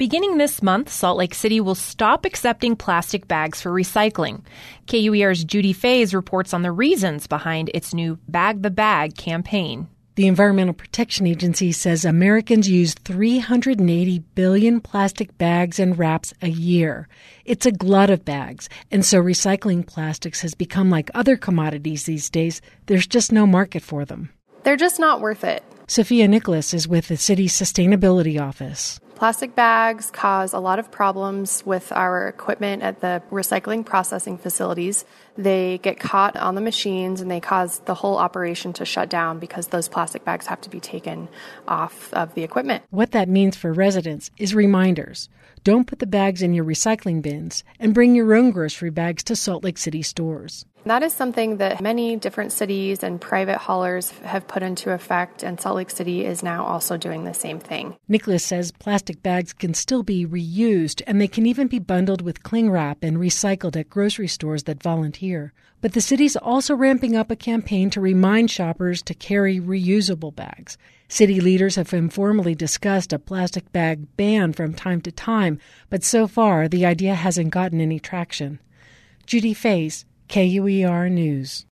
Beginning this month, Salt Lake City will stop accepting plastic bags for recycling. KUER's Judy Fays reports on the reasons behind its new Bag the Bag campaign. The Environmental Protection Agency says Americans use 380 billion plastic bags and wraps a year. It's a glut of bags, and so recycling plastics has become like other commodities these days. There's just no market for them. They're just not worth it. Sophia Nicholas is with the city's sustainability office. Plastic bags cause a lot of problems with our equipment at the recycling processing facilities. They get caught on the machines and they cause the whole operation to shut down because those plastic bags have to be taken off of the equipment. What that means for residents is reminders. Don't put the bags in your recycling bins and bring your own grocery bags to Salt Lake City stores. That is something that many different cities and private haulers have put into effect, and Salt Lake City is now also doing the same thing. Nicholas says plastic bags can still be reused, and they can even be bundled with cling wrap and recycled at grocery stores that volunteer. But the city's also ramping up a campaign to remind shoppers to carry reusable bags. City leaders have informally discussed a plastic bag ban from time to time, but so far the idea hasn't gotten any traction. Judy Fays, KUER News.